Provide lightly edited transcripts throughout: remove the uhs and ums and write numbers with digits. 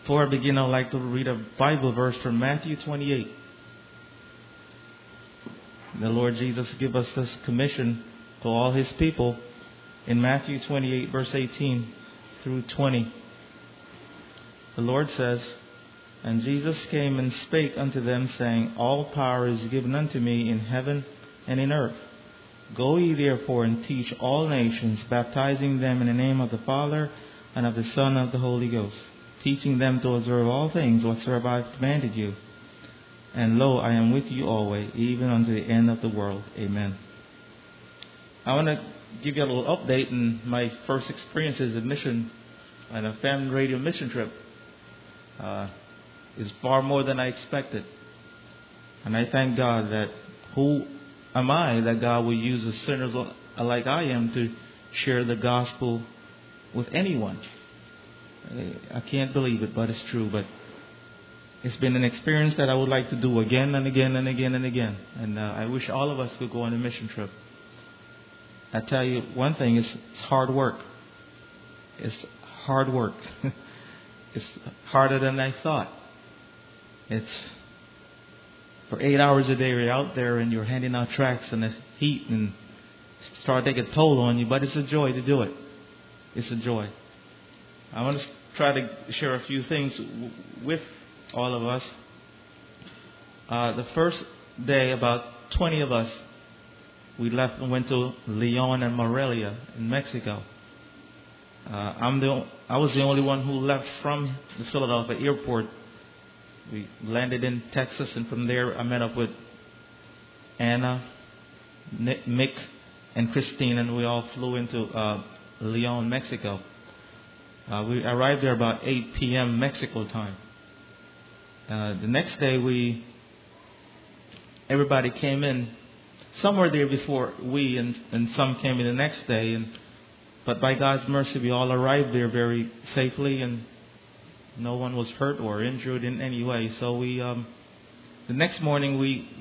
Before I begin, I'd like to read a Bible verse from Matthew 28. The Lord Jesus gave us this commission to all His people in Matthew 28, verse 18 through 20. The Lord says, "And Jesus came and spake unto them, saying, All power is given unto me in heaven and in earth. Go ye therefore and teach all nations, baptizing them in the name of the Father and of the Son and of the Holy Ghost, teaching them to observe all things whatsoever I have commanded you. And lo, I am with you always, even unto the end of the world." Amen. I want to give you a little update in my first experiences in mission and a family radio mission trip. Is far more than I expected. And I thank God that who am I that God will use a sinner like I am to share the gospel with anyone. I can't believe it, but it's true. But it's been an experience that I would like to do again and again and again and again. And I wish all of us could go on a mission trip. I tell you one thing, it's hard work. It's hard work. It's harder than I thought. It's for 8 hours a day you're out there and you're handing out tracts and the heat and start taking a toll on you, but it's a joy to do it. It's a joy. I want to try to share a few things with all of us. The first day, about 20 of us, we left and went to Leon and Morelia in Mexico. I was the only one who left from the Philadelphia airport. We landed in Texas, and from there I met up with Anna, Mick, and Christine, and we all flew into Leon, Mexico. We arrived there about 8 p.m. Mexico time. The next day, everybody came in. Some were there before we, and some came in the next day. But by God's mercy, we all arrived there very safely, and no one was hurt or injured in any way. So the next morning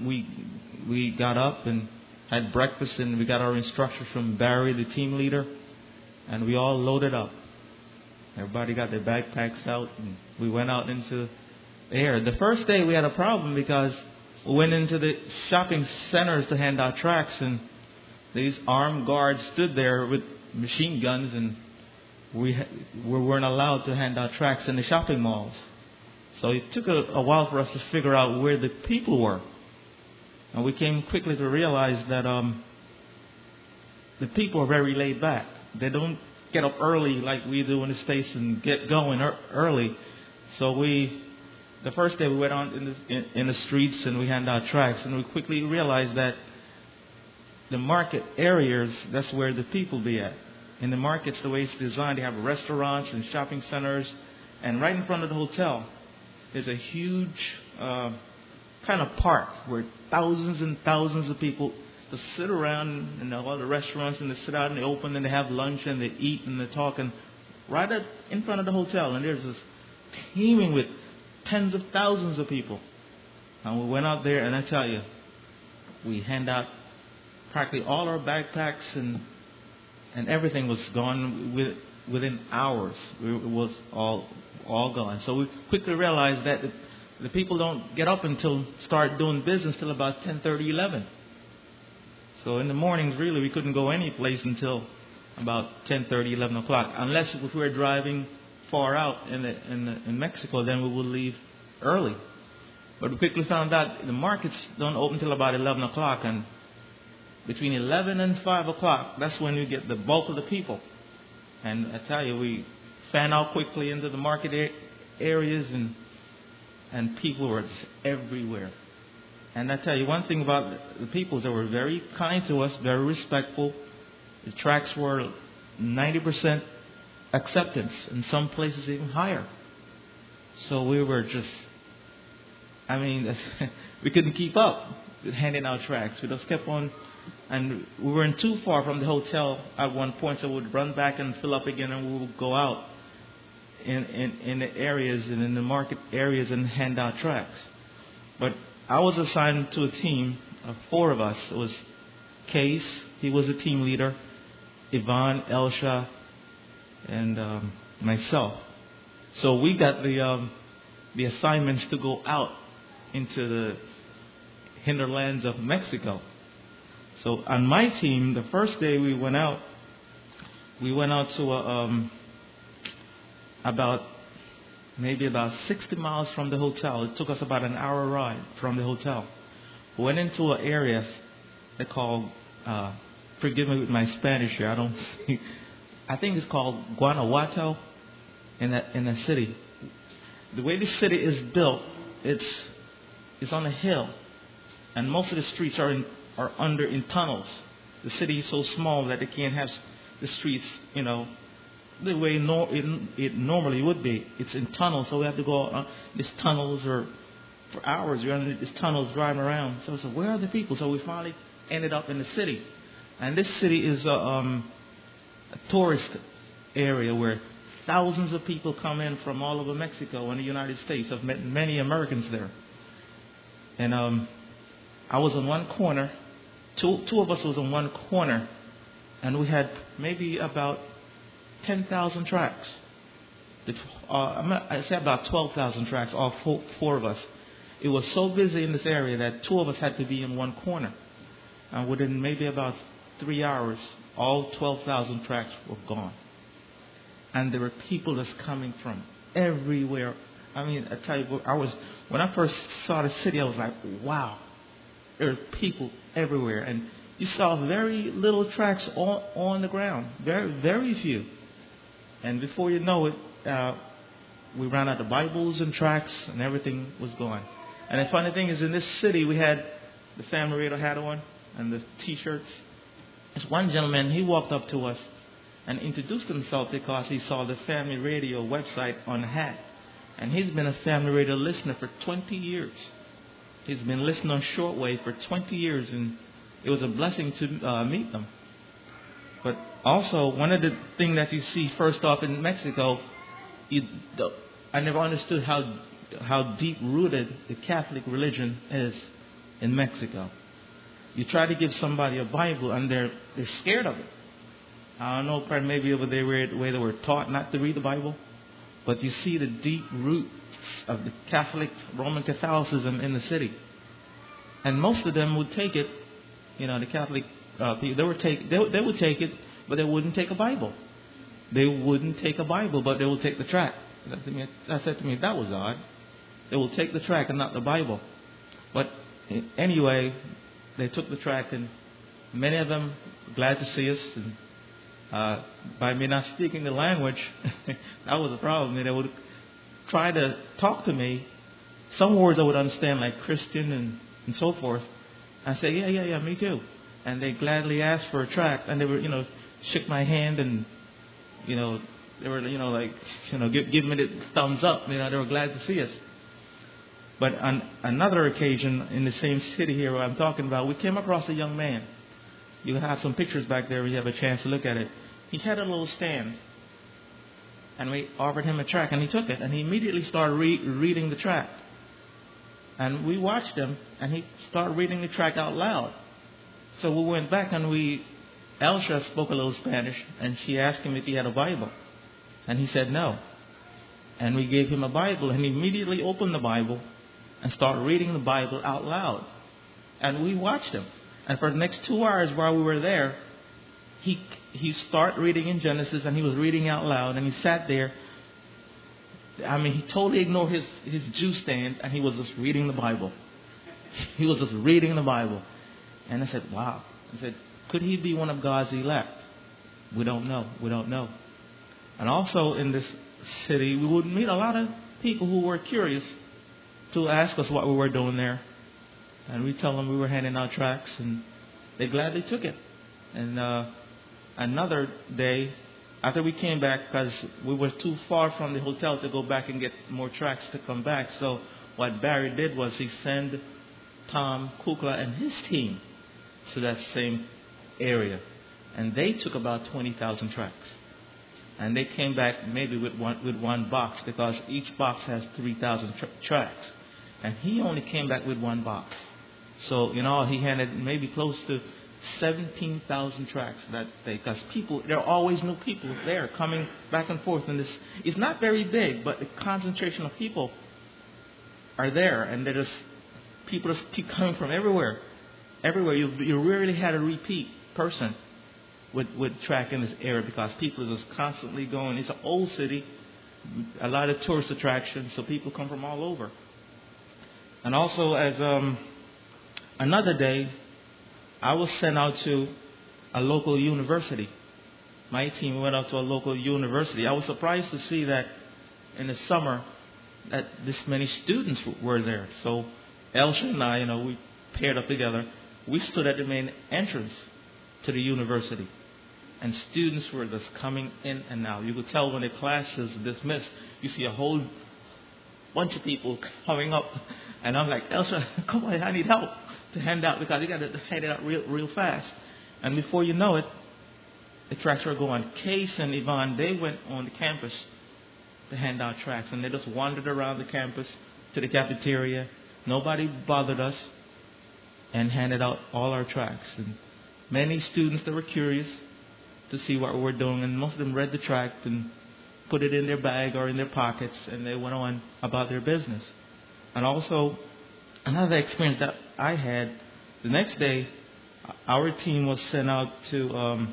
we got up and had breakfast, and we got our instructions from Barry, the team leader, and we all loaded up. Everybody got their backpacks out, and we went out into the air. The first day we had a problem because we went into the shopping centers to hand out tracts, and these armed guards stood there with machine guns, and we weren't allowed to hand out tracts in the shopping malls. So it took a while for us to figure out where the people were. And we came quickly to realize that the people are very laid back. They don't get up early like we do in the States and get going early. So the first day we went on in the streets and we handed out tracts, and we quickly realized that the market areas, that's where the people be at. In the markets, the way it's designed, they have restaurants and shopping centers. And right in front of the hotel is a huge kind of park where thousands and thousands of people to sit around in all the restaurants, and they sit out in the open and they have lunch and they eat and they talk. And right in front of the hotel, and there's this teeming with tens of thousands of people. And we went out there, and I tell you, we hand out practically all our backpacks, and everything was gone within hours. It was all gone. So we quickly realized that the people don't get up until start doing business till about 10:30, 11. So in the mornings, really, we couldn't go any place until about 10:30, 11 o'clock, unless if we were driving far out in Mexico, then we would leave early. But we quickly found out the markets don't open till about 11 o'clock, and between 11 and 5 o'clock, that's when you get the bulk of the people. And I tell you, we fan out quickly into the market areas, and people were just everywhere. And I tell you, one thing about the people, they were very kind to us, very respectful. The tracts were 90% acceptance, in some places even higher. So we were just, we couldn't keep up with handing out tracts. We just kept on. And we weren't too far from the hotel at one point, so we would run back and fill up again, and we would go out in the areas and in the market areas and hand out tracts. But I was assigned to a team of 4 of us. It was Case, he was a team leader, Yvonne, Elsha, and myself. So we got the assignments to go out into the hinterlands of Mexico. So on my team, the first day we went out to about 60 miles from the hotel. It took us about an hour ride from the hotel. We went into an area they call, forgive me with my Spanish here, I think it's called Guanajuato in that city. The way the city is built, it's on a hill, and most of the streets are under in tunnels. The city is so small that they can't have the streets, the way it normally would be. It's in tunnels, so we have to go these tunnels for hours. We're under these tunnels driving around. So where are the people? So we finally ended up in the city, and this city is a tourist area where thousands of people come in from all over Mexico and the United States. I've met many Americans there. And I was on one corner. Two of us was on one corner. And we had maybe about 10,000 tracks. I say about 12,000 tracks, all four of us. It was so busy in this area that two of us had to be in one corner. And within maybe about 3 hours, all 12,000 tracks were gone. And there were people that's coming from everywhere. I mean, I tell you, when I first saw the city, I was like, wow, there's people everywhere. And you saw very little tracks on the ground, very, very few. And before you know it, we ran out of Bibles and tracts, and everything was gone. And the funny thing is, in this city, we had the family radio hat on and the T-shirts. This one gentleman, he walked up to us and introduced himself because he saw the family radio website on the hat. And he's been a family radio listener for 20 years. He's been listening on shortwave for 20 years, and it was a blessing to meet them. But also, one of the things that you see first off in Mexico, I never understood how deep-rooted the Catholic religion is in Mexico. You try to give somebody a Bible, and they're scared of it. I don't know, probably maybe over there where they were taught not to read the Bible, but you see the deep roots of the Roman Catholicism in the city. And most of them would take it, the Catholic people, they would take it, but they wouldn't take a Bible. They wouldn't take a Bible, but they would take the tract. I said to me, that was odd. They will take the tract and not the Bible. But anyway, they took the tract, and many of them glad to see us. And by me not speaking the language, that was a problem. They would try to talk to me. Some words I would understand, like Christian and so forth. I say, yeah, me too. And they gladly asked for a tract, and they were, shook my hand, and they were, give me the thumbs up. They were glad to see us. But on another occasion in the same city here where I'm talking about, we came across a young man. You have some pictures back there if you have a chance to look at it. He had a little stand, and we offered him a tract, and he took it, and he immediately started reading the tract. And we watched him, and he started reading the tract out loud. So we went back, and Elsha spoke a little Spanish, and she asked him if he had a Bible. And he said no. And we gave him a Bible, and he immediately opened the Bible and started reading the Bible out loud. And we watched him. And for the next 2 hours while we were there, he started reading in Genesis, and he was reading out loud, and he sat there. I mean, he totally ignored his juice stand, and he was just reading the Bible. He was just reading the Bible. And I said, wow. I said, could he be one of God's elect? We don't know. We don't know. And also in this city, we would meet a lot of people who were curious to ask us what we were doing there. And we tell them we were handing out tracts, and they gladly took it. And another day, after we came back, because we were too far from the hotel to go back and get more tracts to come back. So what Barry did was he sent Tom Kukla and his team to that same area. And they took about 20,000 tracts. And they came back maybe with one box, because each box has 3,000 tracts. And he only came back with one box. So, he handed maybe close to 17,000 tracks that day, because there are always new people there coming back and forth. And it's not very big, but the concentration of people are there, and people just keep coming from everywhere. Everywhere. You rarely had a repeat person with track in this area, because people are just constantly going. It's an old city, a lot of tourist attractions, so people come from all over. And also, as another day, I was sent out to a local university. My team went out to a local university. I was surprised to see that in the summer that this many students were there. So Elsa and I, we paired up together. We stood at the main entrance to the university, and students were just coming in and out. You could tell when the class is dismissed, you see a whole bunch of people coming up, and I'm like, Elsa, come on, I need help to hand out, because you got to hand it out real fast. And before you know it, the tracts were going. Case and Yvonne, they went on the campus to hand out tracts, and they just wandered around the campus to the cafeteria. Nobody bothered us, and handed out all our tracts. And many students that were curious to see what we were doing, and most of them read the tract and put it in their bag or in their pockets, and they went on about their business. And also, another experience that I had, the next day, our team was sent out to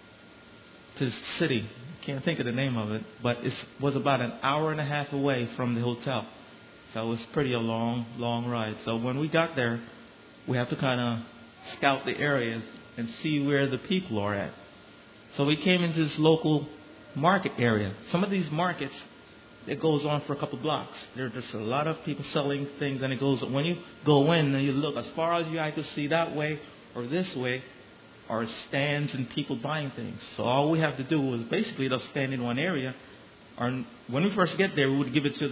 the city. I can't think of the name of it, but it was about an hour and a half away from the hotel. So it was pretty a long ride. So when we got there, we have to kind of scout the areas and see where the people are at. So we came into this local market area. Some of these markets, it goes on for a couple blocks. There's just a lot of people selling things, and it goes, when you go in and you look, as far as your eye could see, that way or this way are stands and people buying things. So all we have to do is basically just stand in one area. Or when we first get there, we would give it to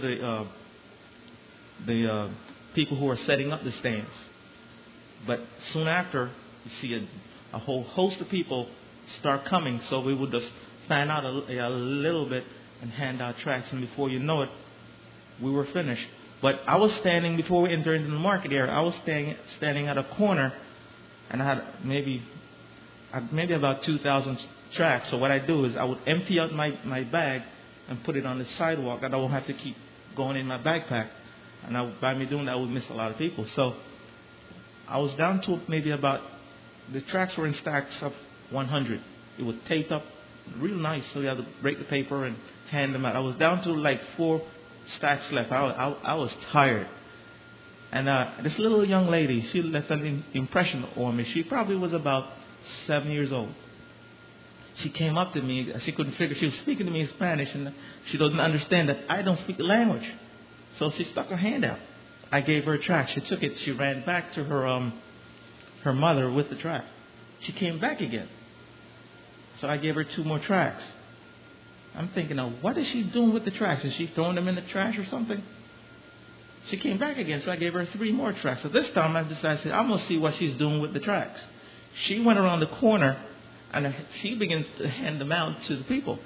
the people who are setting up the stands. But soon after, you see a whole host of people start coming. So we would just stand out a little bit and hand out tracts, and before you know it, we were finished. But I was standing, before we entered into the market area, I was standing at a corner, and I had maybe about 2,000 tracts. So what I do is I would empty out my bag and put it on the sidewalk, and I won't have to keep going in my backpack. And by me doing that, I would miss a lot of people. So I was down to maybe about, the tracts were in stacks of 100. It was taped up real nice, so you had to break the paper and hand them out. I was down to like 4 stacks left. I was tired. And this little young lady, she left an impression on me. She probably was about 7 years old. She came up to me. She couldn't figure. She was speaking to me in Spanish, and she doesn't understand that I don't speak the language. So she stuck her hand out. I gave her a tract. She took it. She ran back to her mother with the tract. She came back again. So I gave her 2 more tracts. I'm thinking, now, what is she doing with the tracts? Is she throwing them in the trash or something? She came back again, so I gave her 3 more tracts. So this time I decided, I'm going to see what she's doing with the tracts. She went around the corner, and she begins to hand them out to the people.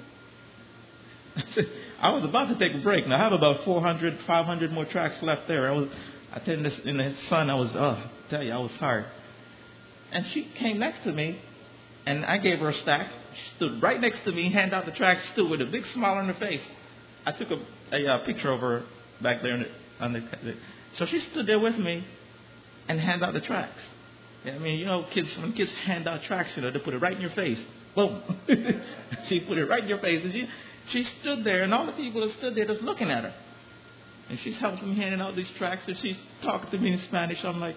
I was about to take a break. Now I have about 400, 500 more tracts left there. I tell you this, in the sun, I was tired. And she came next to me, and I gave her a stack. She stood right next to me, handed out the tracts, stood with a big smile on her face. I took a picture of her back there so she stood there with me and handed out the tracts. I mean, when kids hand out tracts, they put it right in your face. Boom. She put it right in your face. And she stood there, and all the people that stood there just looking at her. And she's helping me handing out these tracts, and she's talking to me in Spanish. I'm like,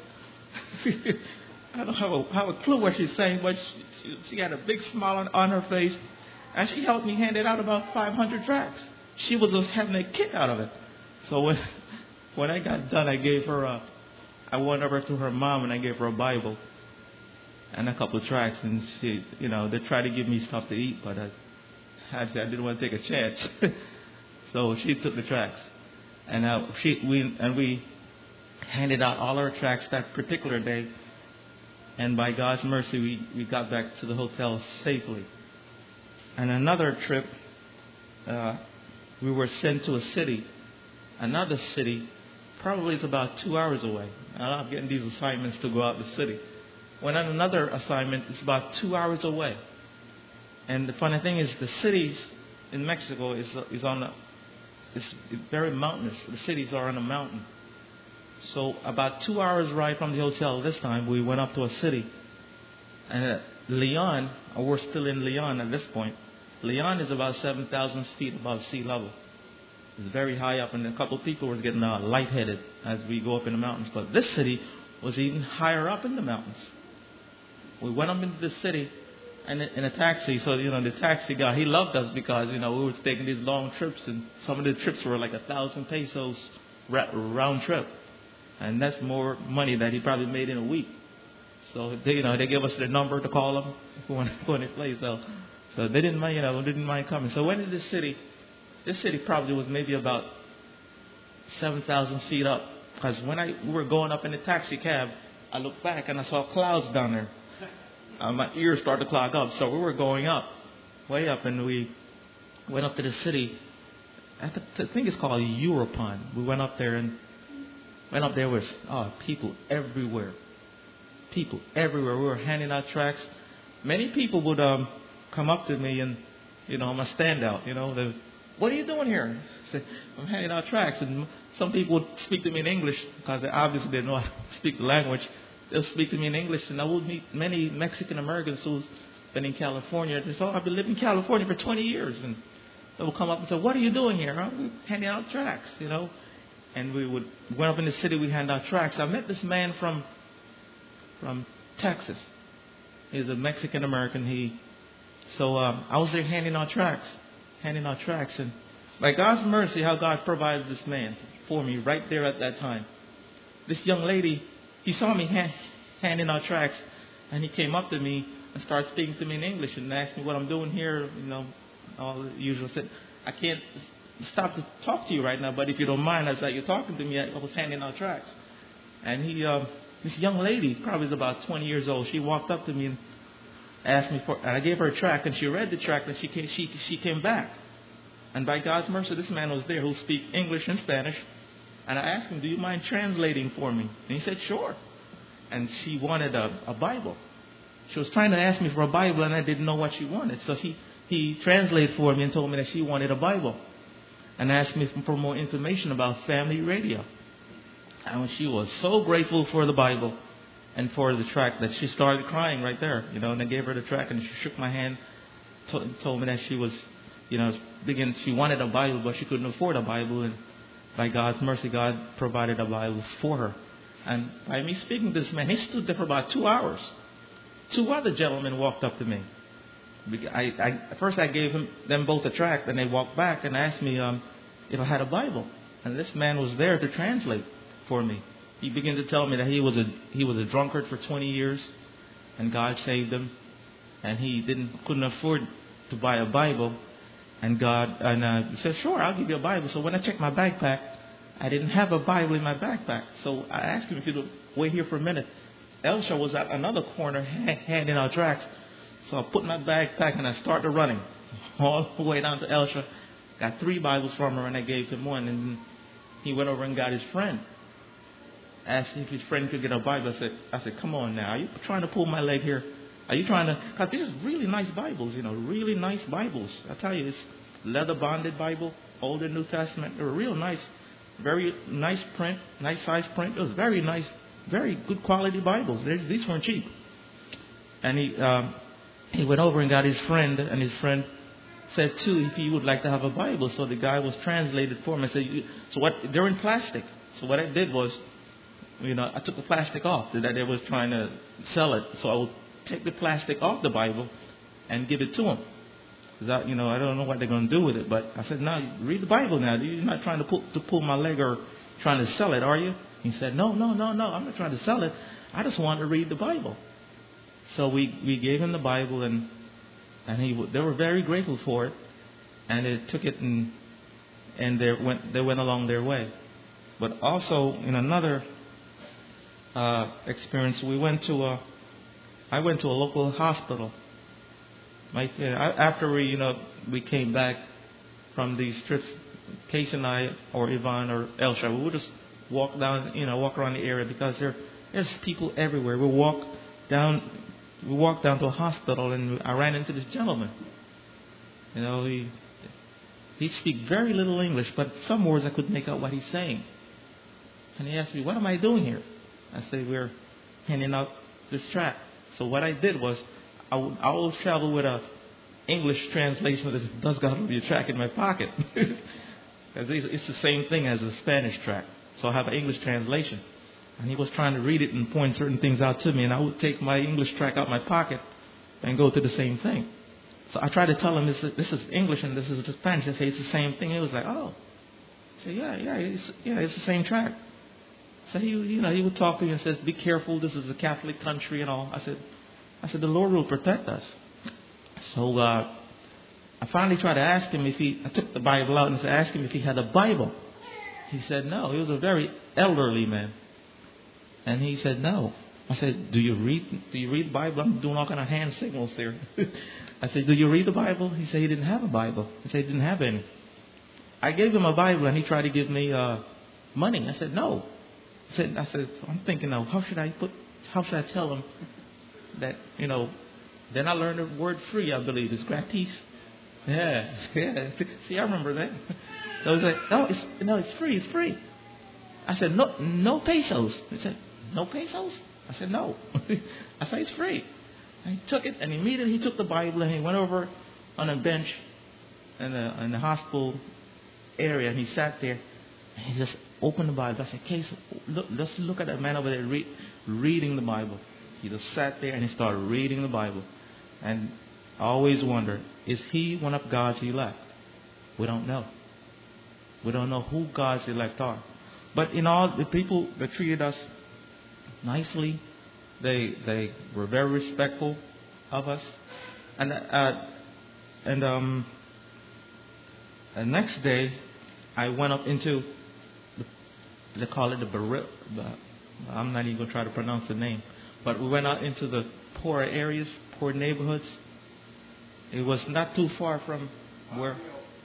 I don't have a clue what she's saying, but she had a big smile on her face, and she helped me hand it out about 500 tracts. She was just having a kick out of it. So when I got done, I went over to her mom, and I gave her a Bible and a couple of tracts, and she, they tried to give me stuff to eat, but I didn't want to take a chance. So she took the tracts, and we handed out all our tracts that particular day. And by God's mercy, we got back to the hotel safely. And another trip, we were sent to a city. Another city, probably is about 2 hours away. I'm getting these assignments to go out the city. Went on another assignment. It's about 2 hours away. And the funny thing is, the cities in Mexico is very mountainous. The cities are on a mountain. So about 2 hours ride from the hotel this time, we went up to a city. And Leon, we're still in Leon at this point. Leon is about 7,000 feet above sea level. It's very high up, and a couple of people were getting lightheaded as we go up in the mountains. But this city was even higher up in the mountains. We went up into the city and in a taxi. So, the taxi guy, he loved us because, we were taking these long trips, and some of the trips were like 1,000 pesos round trip. And that's more money that he probably made in a week. So they gave us their number to call them when they play. So they didn't mind coming. So went to this city. This city probably was maybe about 7,000 feet up. Because when we were going up in the taxi cab, I looked back and I saw clouds down there. My ears started to clog up. So we were going up, way up, and we went up to the city. I think it's called Europan. We went up there and with people everywhere. People everywhere. We were handing out tracts. Many people would come up to me and, I'm a standout. What are you doing here? I said, I'm handing out tracts. And some people would speak to me in English because they obviously didn't know how to speak the language. They'll speak to me in English, and I would meet many Mexican Americans who's been in California. They say, I've been living in California for 20 years. And they would come up and say, what are you doing here? I'm handing out tracts, And we went up in the city, we handed out tracts. I met this man from Texas. He's a Mexican American. So I was there handing out tracts. And by God's mercy, how God provided this man for me right there at that time. This young lady, he saw me handing out tracts, and he came up to me and started speaking to me in English and asked me what I'm doing here, all the usual. I said, I can't stop to talk to you right now, but if you don't mind, as you're talking to me, I was handing out tracts. And this young lady, probably is about 20 years old, she walked up to me and asked me and I gave her a tract, and she read the tract, and she came back. And by God's mercy, this man was there who speaks English and Spanish. And I asked him, do you mind translating for me? And he said, sure. And she wanted a Bible. She was trying to ask me for a Bible, and I didn't know what she wanted. So he translated for me and told me that she wanted a Bible. And asked me for more information about family radio. And she was so grateful for the Bible and for the tract that she started crying right there. And I gave her the tract, and she shook my hand, told me that she was, she wanted a Bible, but she couldn't afford a Bible. And by God's mercy, God provided a Bible for her. And by me speaking to this man, he stood there for about 2 hours. 2 other gentlemen walked up to me. First I gave them both a tract, and they walked back and asked me if I had a Bible. And this man was there to translate for me. He began to tell me that he was a drunkard for 20 years, and God saved him, and he couldn't afford to buy a Bible. And he said, sure, I'll give you a Bible. So when I checked my backpack, I didn't have a Bible in my backpack. So I asked him if he would wait here for a minute. Elsha was at another corner handing out tracts. So I put my backpack and I started running all the way down to Elsha. Got 3 Bibles from her, and I gave him one. And he went over and got his friend. Asked if his friend could get a Bible. I said, come on now. Are you trying to pull my leg here? Are you trying to? Because these are really nice Bibles, really nice Bibles. I tell you, it's leather-bonded Bible, Old and New Testament. They were real nice, very nice print, nice size print. It was very nice, very good quality Bibles. These weren't cheap. And he went over and got his friend, and his friend said too if he would like to have a Bible. So the guy was translated for him. I said, they're in plastic. So what I did was, I took the plastic off that they was trying to sell it. So I would take the plastic off the Bible and give it to him. Because I don't know what they're going to do with it. But I said, no, read the Bible now. You're not trying to pull my leg or trying to sell it, are you? He said, no, I'm not trying to sell it. I just want to read the Bible. So we gave him the Bible, and they were very grateful for it. And they took it and they went along their way. But also in another experience, I went to a local hospital. After we came back from these trips, Case and I, or Yvonne, or Elsha, we would just walk around the area because there's people everywhere. We walk we walked down to a hospital, and I ran into this gentleman. You know, he speaks very little English, but some words I could make out what he's saying. And he asked me, "What am I doing here?" I said, "We're handing out this tract." So what I did was, I will travel with a English translation of this "Thus God will be a tract" in my pocket. Because it's the same thing as a Spanish tract. So I have an English translation. And he was trying to read it and point certain things out to me. And I would take my English tract out my pocket and go to the same thing. So I tried to tell him this is English and this is the Spanish. I say it's the same thing. He was like, "Oh." I said, it's the same tract. So he would talk to me and says, "Be careful. This is a Catholic country and all." I said, "The Lord will protect us." So I finally tried to ask him I took the Bible out and asked him if he had a Bible. He said no. He was a very elderly man. And he said no. I said, Do you read the Bible? I'm doing all kind of hand signals there. I said, "Do you read the Bible?" He said he didn't have a Bible. He said he didn't have any. I gave him a Bible and he tried to give me money. I said no. I said, so I'm thinking now, how should I tell him that, then I learned the word free, I believe. It's gratis. Yeah. See, I remember that. So I was like, it's free. I said, no pesos. He said, "No pesos?" I said, "No." I said, "It's free." And he took it, and immediately he took the Bible and he went over on a bench in the hospital area, and he sat there and he just opened the Bible. I said, "Case, let's look at that man over there reading the Bible." He just sat there and he started reading the Bible. And I always wonder, is he one of God's elect? We don't know. We don't know who God's elect are. But in all, the people that treated us nicely, they were very respectful of us. And the next day, I went up into, they call it the Baril. I'm not even going to try to pronounce the name. But we went out into the poor areas, poor neighborhoods. It was not too far from where.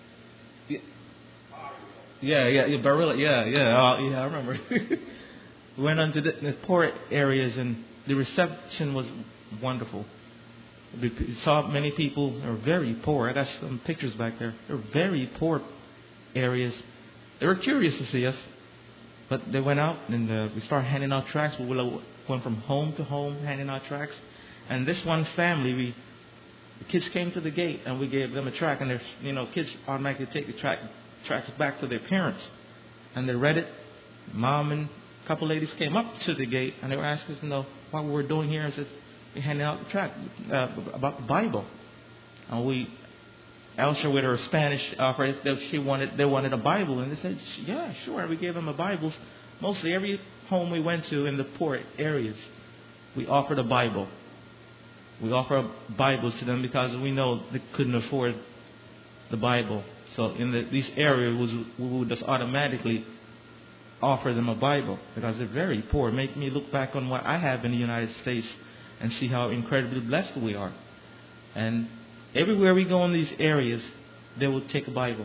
Barilla. I remember. We went into the poor areas, and the reception was wonderful. We saw many people who are very poor. I got some pictures back there. They're very poor areas. They were curious to see us, but they went out and we started handing out tracts. We went from home to home handing out tracts. And this one family, the kids came to the gate and we gave them a tract, and kids automatically take the tracts back to their parents, and they read it. Mom and a couple ladies came up to the gate and they were asking us, what we were doing here. And said, we're handing out the tract about the Bible. And Elsa with her Spanish offered, they wanted a Bible, and they said, "Yeah, sure." And we gave them a Bible. Mostly every home we went to in the poor areas, we offered a Bible. We offer Bibles to them because we know they couldn't afford the Bible. So in these areas, we would just automatically offer them a Bible because they're very poor. It makes me look back on what I have in the United States and see how incredibly blessed we are. And everywhere we go in these areas, they would take a Bible.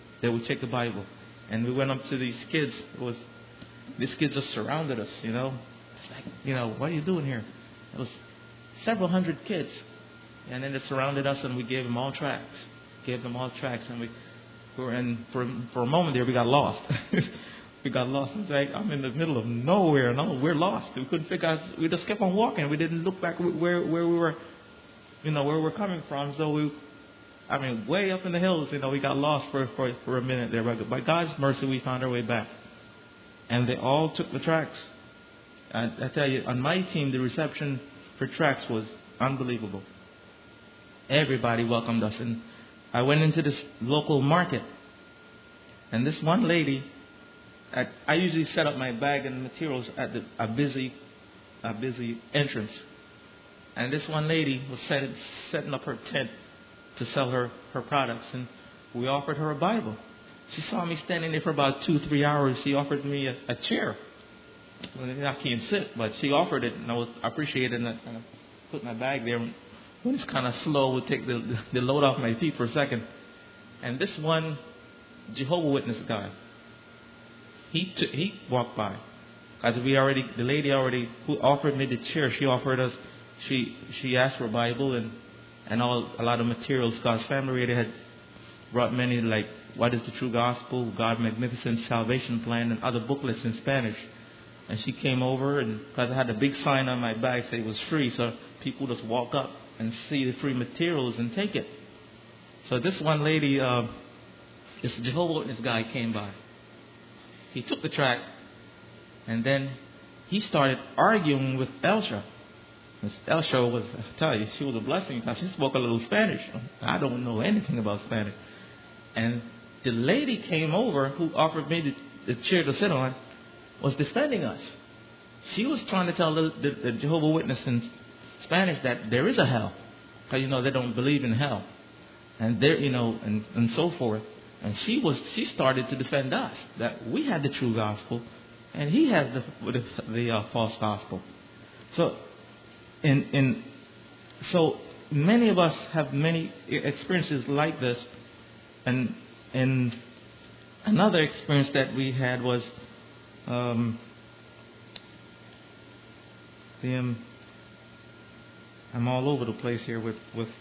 And we went up to these kids. These kids just surrounded us, It's like, what are you doing here? It was several hundred kids. And then they surrounded us, and we gave them all tracts. And for a moment there, we got lost. It's like, I'm in the middle of nowhere, and we're lost. We couldn't figure out. We just kept on walking. We didn't look back where we were, where we're coming from. So way up in the hills, we got lost for a minute there. But by God's mercy, we found our way back. And they all took the tracts. I tell you, on my team, the reception for tracts was unbelievable. Everybody welcomed us. And I went into this local market. And this one lady, I usually set up my bag and materials at a busy entrance. And this one lady was setting up her tent to sell her products. And we offered her a Bible. She saw me standing there for about 2-3 hours. She offered me a chair. I can't sit, but she offered it, and I appreciated it. And I kind of put my bag there. When it's kind of slow, we'll take the load off my feet for a second. And this one Jehovah's Witness guy, he walked by. Because the lady who offered me the chair, she offered us she asked for a Bible and a lot of materials. God's Family Radio had brought many, like What is the True Gospel, God Magnificent Salvation Plan, and other booklets in Spanish. And she came over, and because I had a big sign on my bag saying it was free, so people just walk up and see the free materials and take it. So this one lady, this Jehovah's Witness guy came by. He took the tract, and then he started arguing with Elsha. Elsha was, I tell you, she was a blessing because she spoke a little Spanish. I don't know anything about Spanish. And the lady came over who offered me the chair to sit on, was defending us. She was trying to tell the Jehovah's Witness in Spanish that there is a hell, because they don't believe in hell, and there and so forth. And she started to defend us that we had the true gospel, and he has the false gospel. So, so many of us have many experiences like this, and another experience that we had was I'm all over the place here with.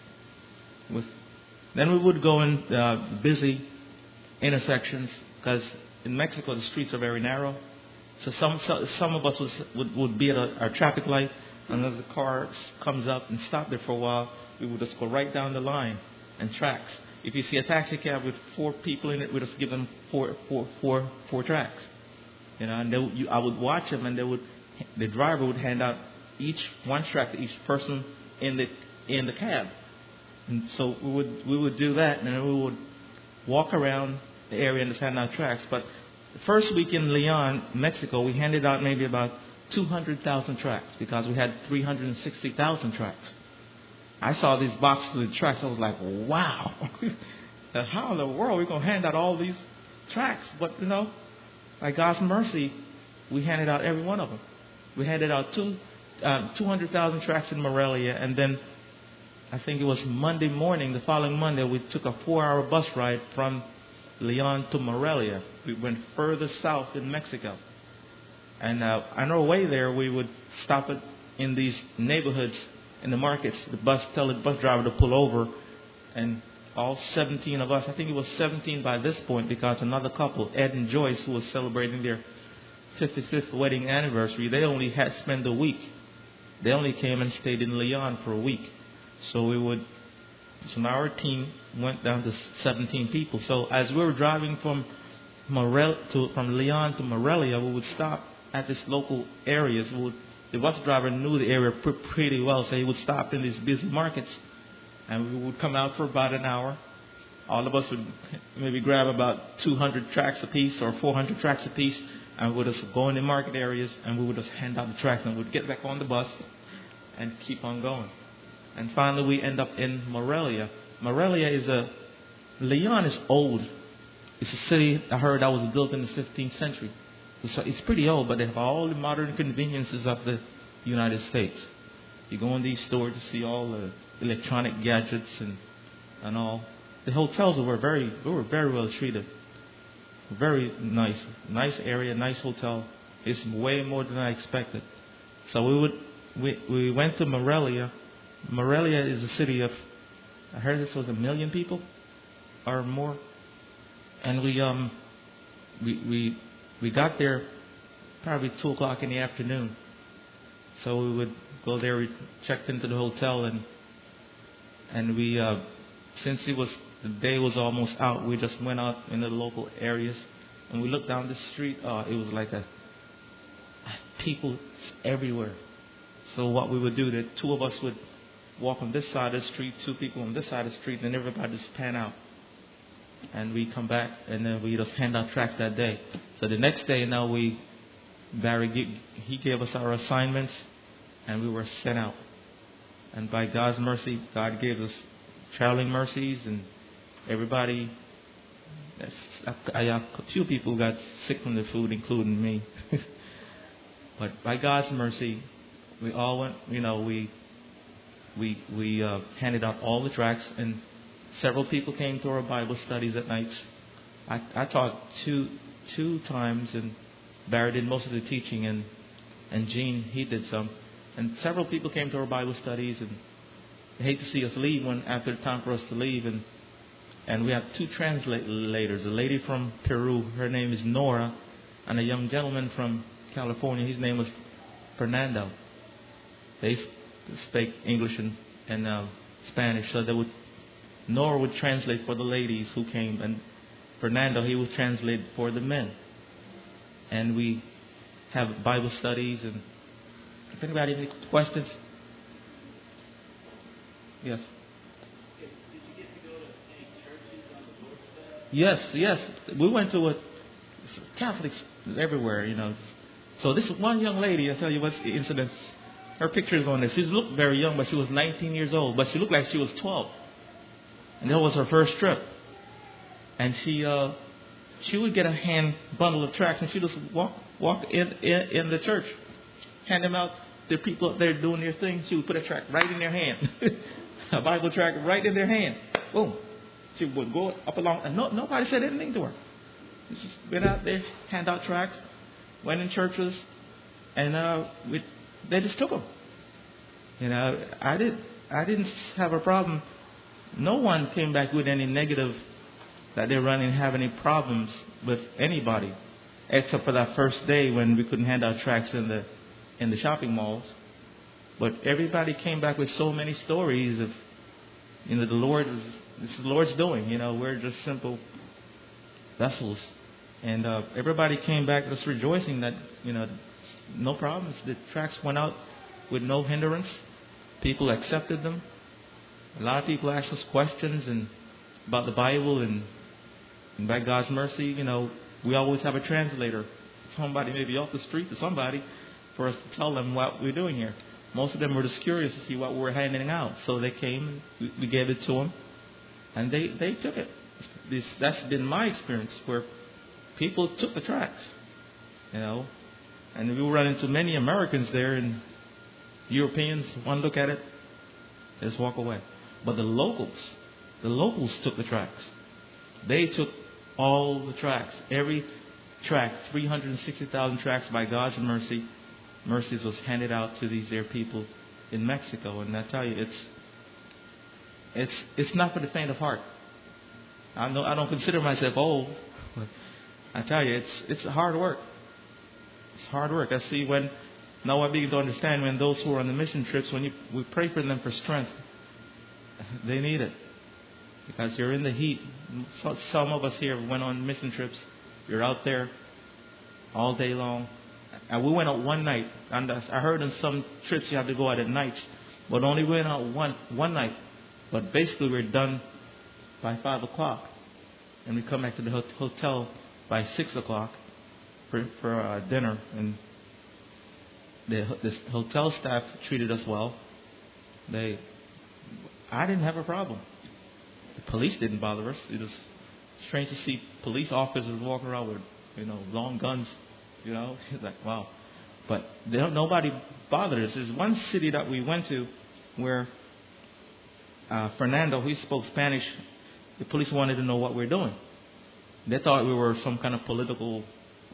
Then we would go in busy intersections, because in Mexico the streets are very narrow. So some of us would be at a traffic light, and as the car comes up and stop there for a while, we would just go right down the line and tracks. If you see a taxi cab with 4 people in it, we just give them four tracks. And I would watch them, and the driver would hand out one track to each person in the cab. And so we would do that, and then we would walk around the area and hand out tracts. But the first week in Leon, Mexico, we handed out maybe about 200,000 tracts, because we had 360,000 tracts. I saw these boxes of tracts. I was like, wow, how in the world are we going to hand out all these tracts? But by God's mercy, we handed out every one of them. We handed out 200,000 tracts in Morelia, and then I think it was Monday morning, the following Monday, we took a 4-hour bus ride from Leon to Morelia. We went further south in Mexico. And on our way there, we would stop in these neighborhoods, in the markets. Tell the bus driver to pull over, and all 17 of us, I think it was 17 by this point, because another couple, Ed and Joyce, who was celebrating their 55th wedding anniversary, they only had spent a week. They only came and stayed in Leon for a week. So now our team went down to 17 people. So as we were driving from Leon to Morelia, we would stop at these local areas. The bus driver knew the area pretty well, so he would stop in these busy markets, and we would come out for about an hour. All of us would maybe grab about 200 tracts apiece or 400 tracts apiece, and we would just go in the market areas, and we would just hand out the tracts, and we would get back on the bus and keep on going. And finally, we end up in Morelia. Leon is old. It's a city, I heard, that was built in the 15th century. So it's pretty old, but they have all the modern conveniences of the United States. You go in these stores to see all the electronic gadgets and all. The hotels we were very well treated. Very nice area, nice hotel. It's way more than I expected. So we went to Morelia. Morelia is a city of, I heard this was 1 million people or more, and we got there probably 2:00 in the afternoon. So we would go there. We checked into the hotel, and we since the day was almost out, we just went out in the local areas, and we looked down the street. It was like people everywhere. So what we would do, the 2 of us would walk on this side of the street, 2 people on this side of the street, and everybody just pan out. And we come back, and then we just hand out tracts that day. So the next day, he gave us our assignments, and we were sent out. And by God's mercy, God gave us traveling mercies, and everybody, a few people got sick from the food, including me. But by God's mercy, we all went, we handed out all the tracts, and several people came to our Bible studies at nights. I taught two times, and Barry did most of the teaching, and Gene, he did some. And several people came to our Bible studies, and they hate to see us leave when after the time for us to leave. And we have two translators, a lady from Peru, her name is Nora, and a young gentleman from California, his name was Fernando. They speak English and Spanish, so Nora would translate for the ladies who came, and Fernando, he would translate for the men. And we have Bible studies, and if anybody has any questions. Yes. Did you get to go to any churches on the Lord's Day? Yes. We went to Catholics everywhere, So this one young lady, I'll tell you what incident. Her picture is on there. She looked very young, but she was 19 years old. But she looked like she was 12. And that was her first trip. And she would get a hand bundle of tracts, and she just walk in the church, hand them out to people up there doing their thing. She would put a tract right in their hand, a Bible tract right in their hand. Boom. She would go up along, and nobody said anything to her. She just went out there, hand out tracts, went in churches, and they just took them. I didn't have a problem. No one came back with any negative that they run and have any problems with anybody, except for that first day when we couldn't hand out tracts in the shopping malls. But everybody came back with so many stories of, this is the Lord's doing. We're just simple vessels, and everybody came back just rejoicing that no problems. The tracts went out with no hindrance. People accepted them. A lot of people asked us questions about the Bible, and by God's mercy, we always have a translator. Somebody maybe off the street to somebody for us to tell them what we're doing here. Most of them were just curious to see what we were handing out. So they came, and we gave it to them, and they took it. That's been my experience, where people took the tracts, and we run into many Americans there, and Europeans, one look at it, they just walk away. But the locals took the tracts. They took all the tracts. Every tract, 360,000 tracts by God's mercies was handed out to these there people in Mexico. And I tell you, it's not for the faint of heart. I don't consider myself old, but I tell you, it's hard work. It's hard work. I see now I begin to understand when those who are on the mission trips, we pray for them for strength, they need it. Because you're in the heat. Some of us here went on mission trips. You're out there all day long. And we went out one night. And I heard in some trips you have to go out at night. But only went out one night. But basically we're done by 5 o'clock. And we come back to the hotel by 6 o'clock for dinner. And the hotel staff treated us well. I didn't have a problem. The police didn't bother us. It was strange to see police officers walking around with, long guns. It's like, wow. But nobody bothered us. There's one city that we went to where Fernando, he spoke Spanish. The police wanted to know what we're doing. They thought we were some kind of political,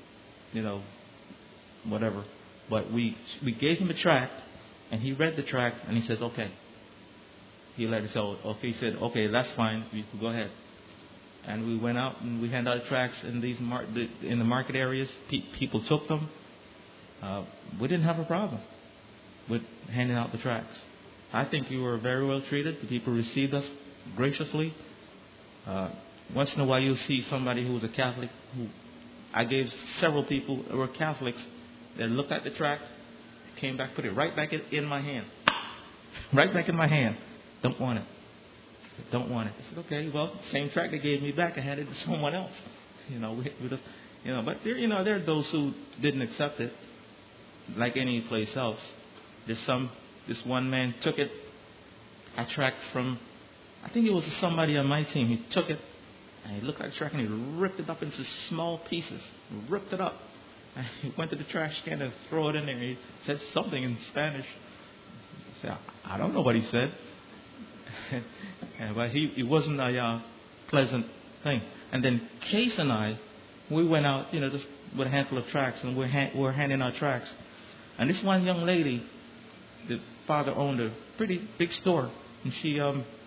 whatever. But we gave him a tract, and he read the tract, and he says, okay. He let us know. Okay, he said, okay, that's fine. You can go ahead. And we went out and we handed out tracts in in the market areas. People took them. We didn't have a problem with handing out the tracts. I think we were very well treated. The people received us graciously. Once in a while, you'll see somebody who was a Catholic. I gave several people who were Catholics. They looked at the tract, came back, put it right back in my hand. Right back in my hand. Don't want it. Don't want it. I said, okay, well, same tract they gave me back, I handed it to someone else. We just, but there are those who didn't accept it, like any place else. This one man took it, a tract from, I think it was somebody on my team. He took it, and he looked at the tract, and he ripped it up into small pieces. Ripped it up. And he went to the trash can and threw it in there. He said something in Spanish. I said, I don't know what he said. But it wasn't a pleasant thing. And then Case and I, we went out, just with a handful of tracts, and we're handing out tracts. And this one young lady, the father owned a pretty big store, and she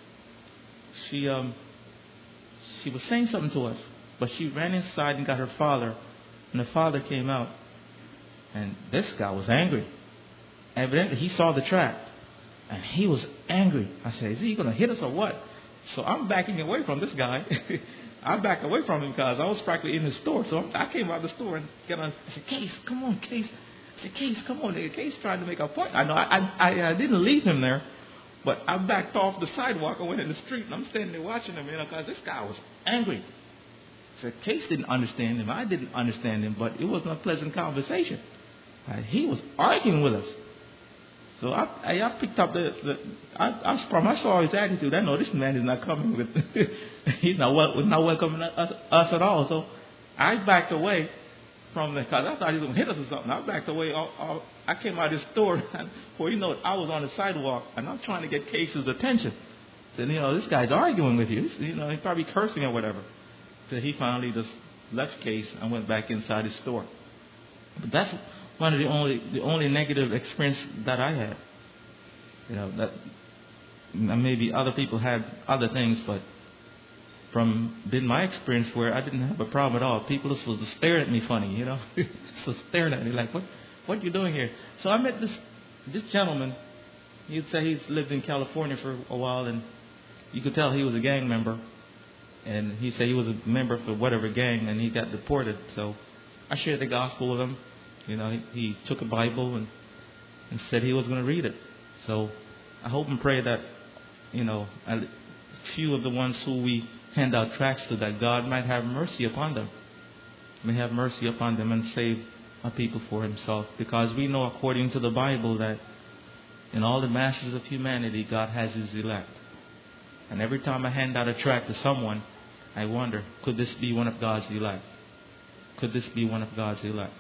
was saying something to us, but she ran inside and got her father, and the father came out, and this guy was angry. Evidently, he saw the trap, and he was angry. I said, "Is he going to hit us or what?" So I'm backing away from this guy. I backed away from him because I was practically in his store. So I came out of the store and got on. I said, "Case, come on, Case." I said, "Case, come on." Case trying to make a point. I know I didn't leave him there, but I backed off the sidewalk and went in the street, and I'm standing there watching him, because this guy was angry. So Case didn't understand him. I didn't understand him, but it wasn't a pleasant conversation. He was arguing with us. So I picked up from I saw his attitude. I know this man is not coming with. He's not welcoming us at all. So I backed away from the, because I thought he was going to hit us or something. I backed away. I came out of his store. Before you know it, I was on the sidewalk, and I'm trying to get Case's attention. Said, this guy's arguing with you. He's probably cursing or whatever. So he finally just left Case and went back inside his store. But that's one of the only negative experience that I had. That maybe other people had other things, but from my experience where I didn't have a problem at all. People just was staring at me funny, so staring at me like, what are you doing here? So I met this gentleman. He'd say he's lived in California for a while, and you could tell he was a gang member. And he said he was a member for whatever gang, and he got deported. So I shared the gospel with him. He took a Bible and said he was going to read it. So I hope and pray that, a few of the ones who we hand out tracts to, that God might have mercy upon them. May have mercy upon them and save our people for Himself. Because we know, according to the Bible, that in all the masses of humanity, God has His elect. And every time I hand out a tract to someone, I wonder, could this be one of God's elect? Could this be one of God's elect?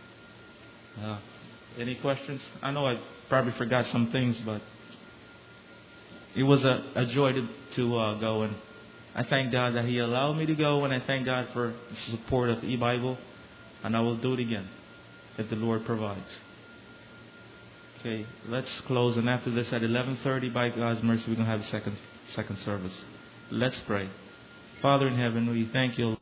Any questions? I know I probably forgot some things, but it was a joy to go. And I thank God that He allowed me to go, and I thank God for the support of e-Bible. And I will do it again if the Lord provides. Okay, let's close. And after this, at 11:30, by God's mercy, we're going to have a second service. Let's pray. Father in heaven, we thank You.